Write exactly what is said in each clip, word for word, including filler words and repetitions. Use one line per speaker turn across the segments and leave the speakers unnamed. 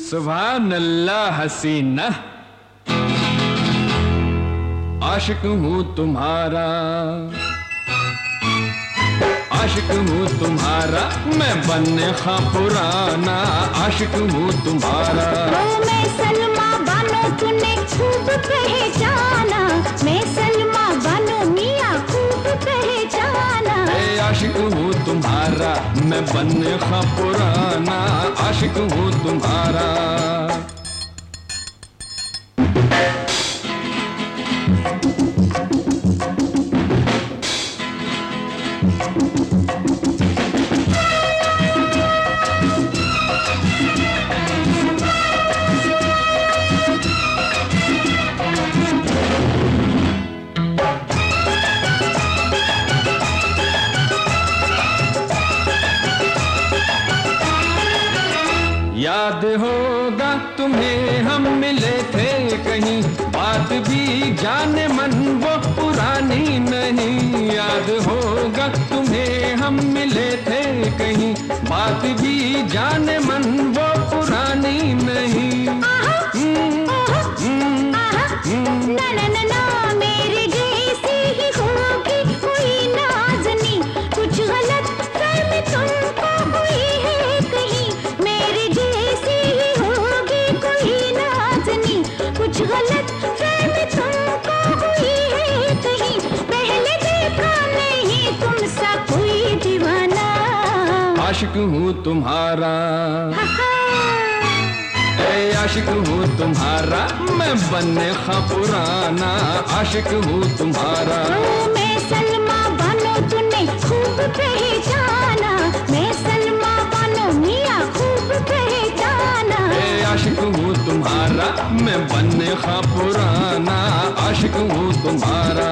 सुभान अल्लाह हसीना, आशिक हूँ तुम्हारा, आशिक हूँ तुम्हारा, मैं बनने खा पुराना, आशिक हूँ तुम्हारा।
मैं सलमा बानो तूने खूब पहचाना, मैं सलमा बानो मियाँ खूब पहचाना।
ए आशिक हूँ तुम्हारा, मैं बनने खा पुराना, आशिक हूँ तुम्हारा। याद होगा तुम्हें हम मिले थे कहीं, बात भी जाने मन वो पुरानी नहीं। याद होगा तुम्हें हम मिले थे कहीं, बात भी जाने मन वो पुरानी नहीं।
ना ना ना ना मेरे जैसी ही होगी कोई नाज़नी, कुछ गलत फहमी तुमको हुई है कहीं, मेरे जैसी ही होगी कोई नाज़नी, कुछ गलत फहमी तुमको हुई है कहीं, पहले देखा नहीं तुमसा कोई दीवाना।
आशिक हूँ तुम्हारा, ए आशिक हूँ तुम्हारा, मैं बनने खा पुराना, आशिक हूँ तुम्हारा।
मैं सलमा बानो तूने खूब पहचाना, मैं सलमा बानो मियाँ खूब पहचाना।
ए आशिक हूँ तुम्हारा, मैं बनने खा पुराना, आशिक हूँ तुम्हारा।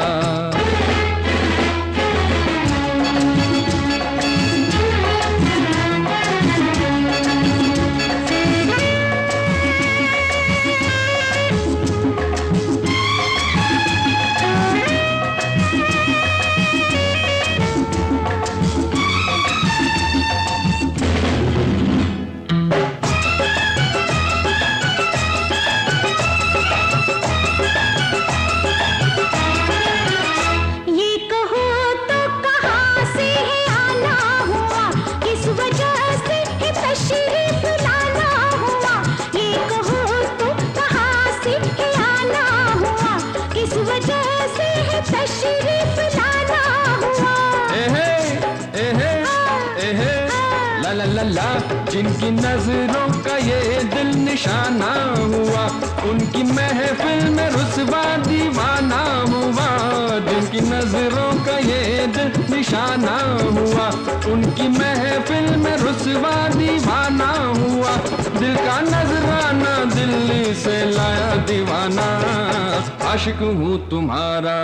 ला ला ला, जिनकी नजरों का ये दिल निशाना हुआ, उनकी महफिल में रुसवा दीवाना हुआ। जिनकी नजरों का ये दिल निशाना हुआ, उनकी महफिल में रुसवा दीवाना हुआ। दिल का नजराना दिल्ली से लाया दीवाना, आशिक हूँ तुम्हारा,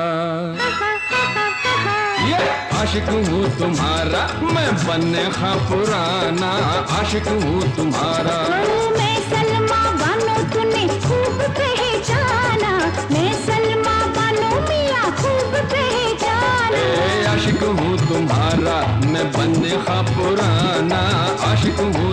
आशिक हूँ तुम्हारा, मैं बनने खा पुराना, आशिक हूँ तुम्हारा।
मैं सलमा बानो तूने खूब पहचाना, मैं सलमा बानो मियाँ खूब पहचाना।
ए आशिक हूँ तुम्हारा, मैं बनने खा पुराना, आशिक हूँ